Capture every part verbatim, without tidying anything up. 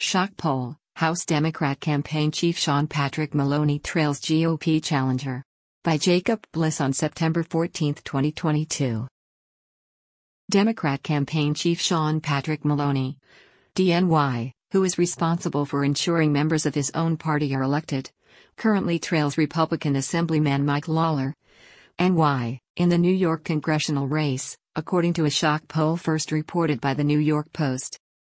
Shock poll: House Democrat campaign chief Sean Patrick Maloney trails G O P challenger. By Jacob Bliss on September fourteenth, twenty twenty-two. Democrat campaign chief Sean Patrick Maloney, D N Y, who is responsible for ensuring members of his own party are elected, currently trails Republican Assemblyman Mike Lawler, N Y, in the New York congressional race, according to a shock poll first reported by the New York Post.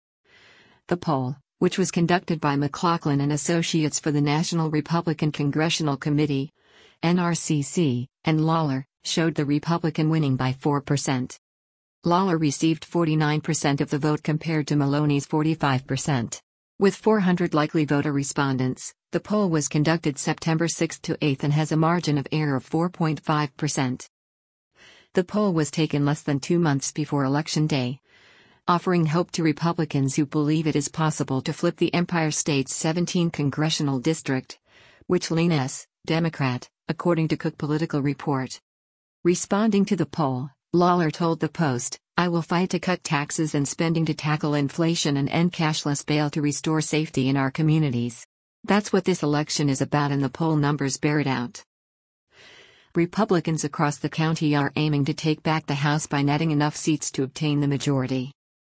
The poll, which was conducted by McLaughlin and Associates for the National Republican Congressional Committee, N R C C, and Lawler, showed the Republican winning by four percent. Lawler received forty-nine percent of the vote compared to Maloney's forty-five percent. With four hundred likely voter respondents, the poll was conducted September sixth to eighth and has a margin of error of four point five percent. The poll was taken less than two months before Election Day, offering hope to Republicans who believe it is possible to flip the Empire State's seventeenth congressional district, which lean S, Democrat, according to Cook Political Report. Responding to the poll, Lawler told the Post, "I will fight to cut taxes and spending to tackle inflation and end cashless bail to restore safety in our communities. That's what this election is about, and the poll numbers bear it out." Republicans across the county are aiming to take back the House by netting enough seats to obtain the majority.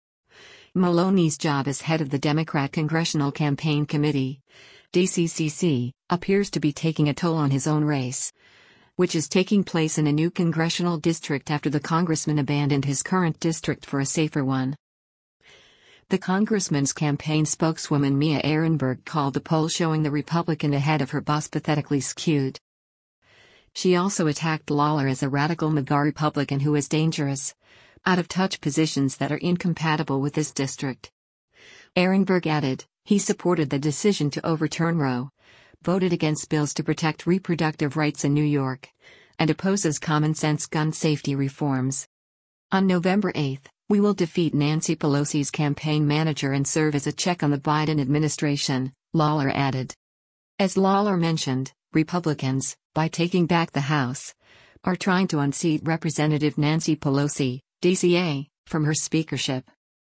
Maloney's job as head of the Democrat Congressional Campaign Committee, D C C C, appears to be taking a toll on his own race, which is taking place in a new congressional district after the congressman abandoned his current district for a safer one. The congressman's campaign spokeswoman Mia Ehrenberg called the poll showing the Republican ahead of her boss pathetically skewed. She also attacked Lawler as a radical MAGA Republican who is dangerous, out-of-touch positions that are incompatible with this district. Ehrenberg added, he supported the decision to overturn Roe, voted against bills to protect reproductive rights in New York, and opposes common-sense gun safety reforms. On November eighth, we will defeat Nancy Pelosi's campaign manager and serve as a check on the Biden administration, Lawler added. As Lawler mentioned, Republicans, by taking back the House, are trying to unseat Representative Nancy Pelosi, D C A, from her speakership.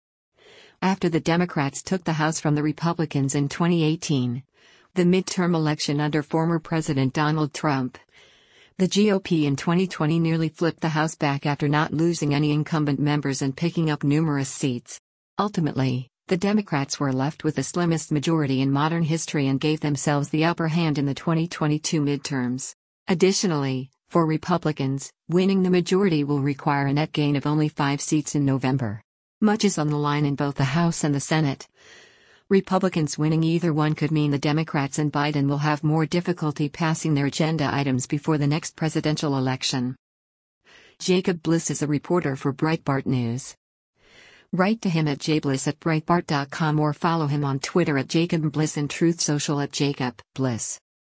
After the Democrats took the House from the Republicans in twenty eighteen, the midterm election under former President Donald Trump, the G O P in twenty twenty nearly flipped the House back after not losing any incumbent members and picking up numerous seats. Ultimately, the Democrats were left with the slimmest majority in modern history and gave themselves the upper hand in the twenty twenty-two midterms. Additionally, for Republicans, winning the majority will require a net gain of only five seats in November. Much is on the line in both the House and the Senate. Republicans winning either one could mean the Democrats and Biden will have more difficulty passing their agenda items before the next presidential election. Jacob Bliss is a reporter for Breitbart News. Write to him at jbliss at breitbart dot com or follow him on Twitter at Jacob Bliss and Truth Social at Jacob Bliss.